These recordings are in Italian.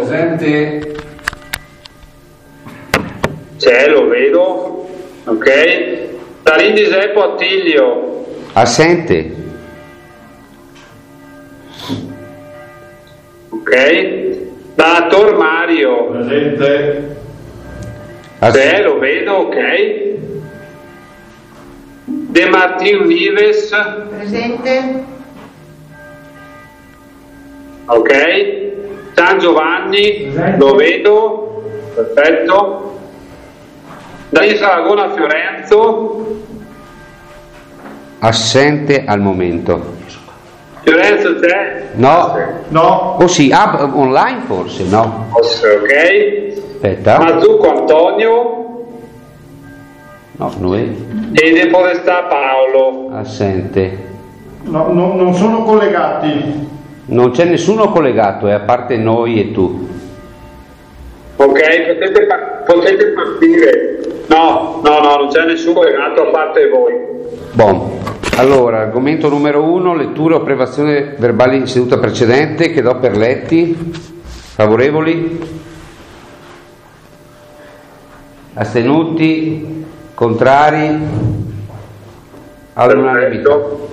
presente. C'è, lo vedo. Ok. Darin Giuseppe Attilio. Assente. Ok. Dator Mario. Presente. C'è, lo vedo, ok. De Martin Vives. Presente. Ok. San Giovanni. Presente. Lo vedo. Perfetto. Da Savagona Fiorenzo. Assente al momento. Fiorenzo c'è? No. No. O sì, online forse, no? Ok. Aspetta. Mazzucco Antonio. No, noi. E De Podestà Paolo. Assente. No, non sono collegati. Non c'è nessuno collegato, a parte noi e tu. Ok, potete partire. No, non c'è nessuno collegato a parte voi. Buon. Allora, argomento numero 1, lettura o approvazione verbali in seduta precedente, che do per letti. Favorevoli? Astenuti? Contrari? All'unanimità. Perfetto.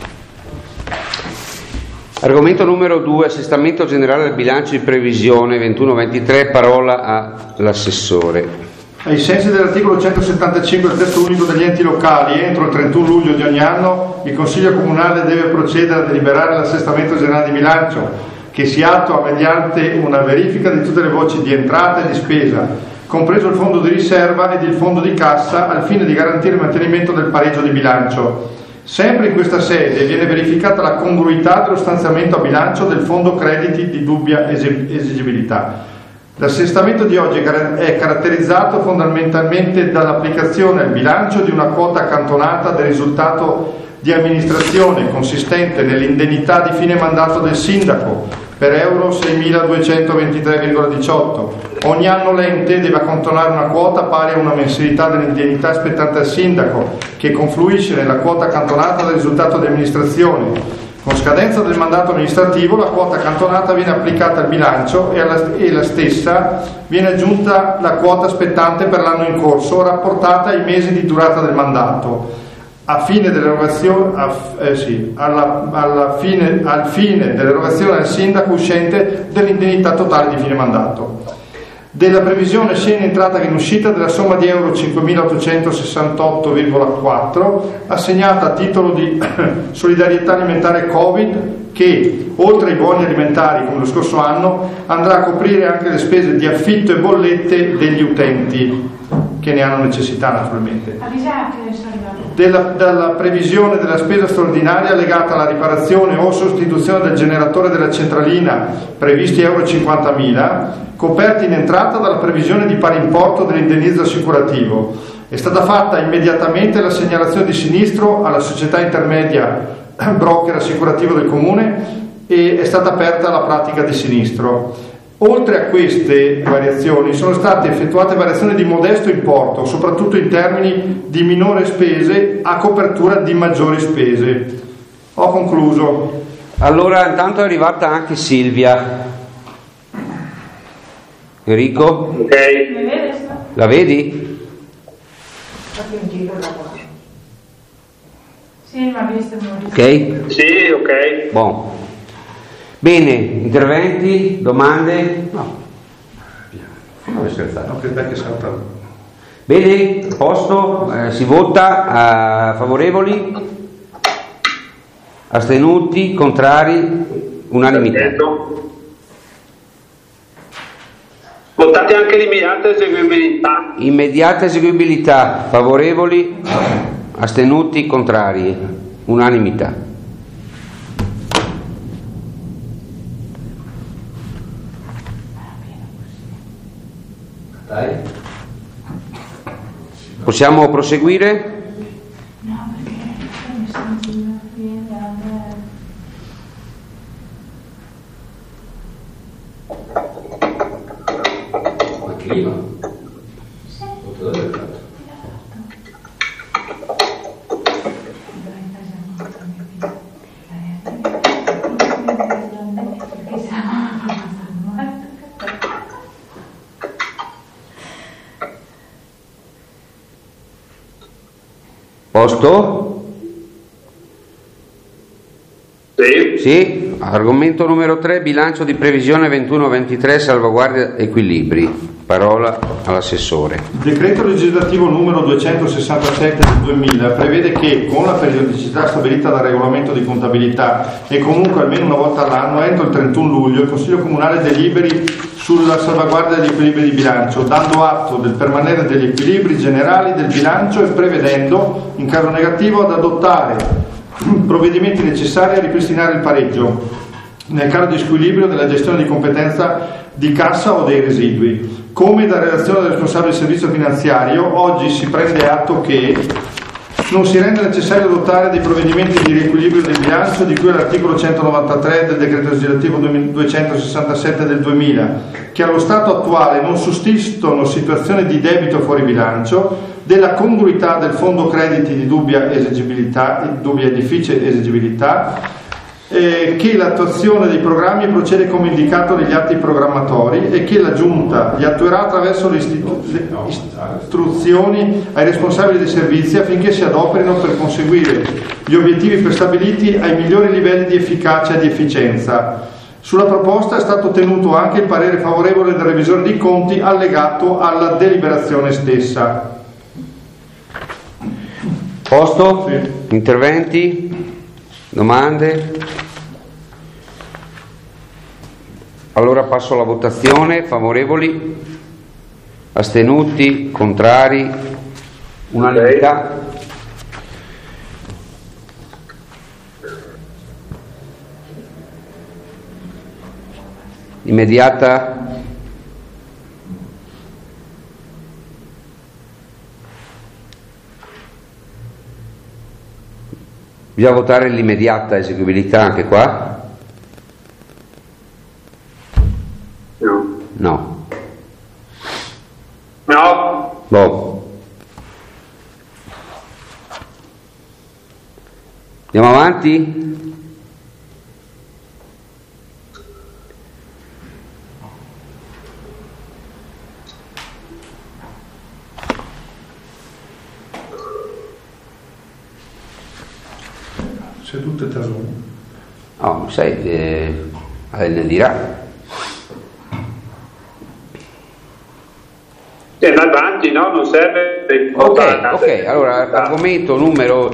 Argomento numero 2, assestamento generale del bilancio di previsione 21-23, parola all'assessore. Ai sensi dell'articolo 175 del testo unico degli enti locali, entro il 31 luglio di ogni anno il Consiglio Comunale deve procedere a deliberare l'assestamento generale di bilancio, che si attua mediante una verifica di tutte le voci di entrata e di spesa, compreso il fondo di riserva ed il fondo di cassa, al fine di garantire il mantenimento del pareggio di bilancio. Sempre in questa sede viene verificata la congruità dello stanziamento a bilancio del fondo crediti di dubbia esigibilità. L'assestamento di oggi è caratterizzato fondamentalmente dall'applicazione al bilancio di una quota accantonata del risultato di amministrazione consistente nell'indennità di fine mandato del sindaco per euro 6.223,18. Ogni anno l'ente deve accantonare una quota pari a una mensilità dell'indennità spettante al sindaco, che confluisce nella quota accantonata del risultato di amministrazione. Con scadenza del mandato amministrativo la quota accantonata viene applicata al bilancio e alla stessa viene aggiunta la quota spettante per l'anno in corso, rapportata ai mesi di durata del mandato, al fine dell'erogazione al sindaco uscente dell'indennità totale di fine mandato. Della previsione sia in entrata che in uscita della somma di euro 5.868,4 assegnata a titolo di solidarietà alimentare Covid, che oltre ai buoni alimentari come lo scorso anno andrà a coprire anche le spese di affitto e bollette degli utenti che ne hanno necessità, naturalmente. Dalla previsione della spesa straordinaria legata alla riparazione o sostituzione del generatore della centralina, previsti euro 50.000, coperti in entrata dalla previsione di pari importo dell'indennizzo assicurativo. È stata fatta immediatamente la segnalazione di sinistro alla società intermedia broker assicurativo del comune e è stata aperta la pratica di sinistro. Oltre a queste variazioni sono state effettuate variazioni di modesto importo, soprattutto in termini di minore spese a copertura di maggiori spese. Ho concluso. Allora, intanto è arrivata anche Silvia. Enrico? Ok. La vedi? Sì, ma visto. Ok? Sì, ok. Buon. Bene, interventi, domande? No. Non scherzato. No, che dai che salta. Bene, a posto, si vota, favorevoli, astenuti, contrari, unanimità. Perfetto. Votate anche l'immediata eseguibilità. Immediata eseguibilità, favorevoli, astenuti, contrari, unanimità. Dai. Possiamo proseguire? No, perché mi sento viene Ma clima? Sì. posto? Sì. Sì. Argomento numero 3, bilancio di previsione 21-23, salvaguardia equilibri. Parola all'assessore. Il decreto legislativo numero 267 del 2000 prevede che, con la periodicità stabilita dal regolamento di contabilità e comunque almeno una volta all'anno, entro il 31 luglio, il Consiglio Comunale deliberi sulla salvaguardia degli equilibri di bilancio, dando atto del permanere degli equilibri generali del bilancio e prevedendo, in caso negativo, ad adottare provvedimenti necessari a ripristinare il pareggio nel caso di squilibrio della gestione di competenza di cassa o dei residui. Come da relazione del responsabile del servizio finanziario, oggi si prende atto che non si rende necessario adottare dei provvedimenti di riequilibrio del bilancio di cui all'articolo 193 del decreto legislativo 267 del 2000, che allo stato attuale non sussistono situazioni di debito fuori bilancio, della congruità del fondo crediti di dubbia esigibilità, dubbia e difficile esigibilità, che l'attuazione dei programmi procede come indicato negli atti programmatori e che la Giunta li attuerà attraverso le istruzioni ai responsabili dei servizi affinché si adoperino per conseguire gli obiettivi prestabiliti ai migliori livelli di efficacia e di efficienza. Sulla proposta è stato ottenuto anche il parere favorevole del revisore dei conti allegato alla deliberazione stessa. Posto? Sì. Interventi? Domande? Allora passo alla votazione. Favorevoli? Astenuti? Contrari? Unanimità? Immediata? Bisogna votare l'immediata eseguibilità anche qua? No. No. No. Boh. Andiamo avanti? Se tutte e tre sono. No, sai, ne dirà. Andiamo avanti, no? Non serve. Ok, allora argomento numero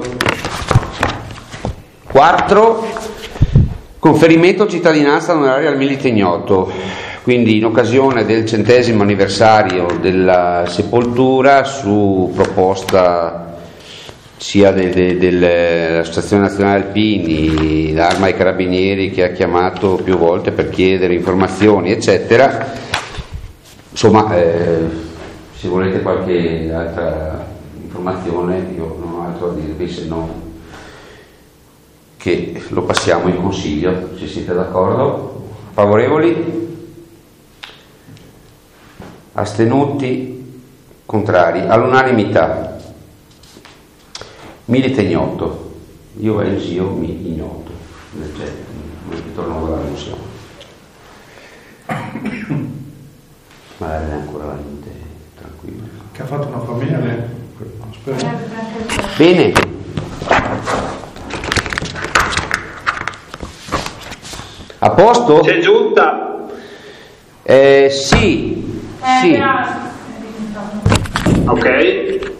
4, conferimento cittadinanza onoraria al milite ignoto. Quindi in occasione del 100° anniversario della sepoltura, su proposta sia dell'Associazione Nazionale Alpini, l'Arma ai Carabinieri, che ha chiamato più volte per chiedere informazioni eccetera, insomma, se volete qualche altra informazione io non ho altro da dirvi se non che lo passiamo in consiglio, se siete d'accordo. Favorevoli? Astenuti? Contrari? All'unanimità. Milite ignoto, io e il zio mi ignoto, non ritorno alla Russia. Magari ancora la gente tranquilla. Che ha fatto una famiglia, spero. Bene. A posto? C'è giunta? Sì. Ok.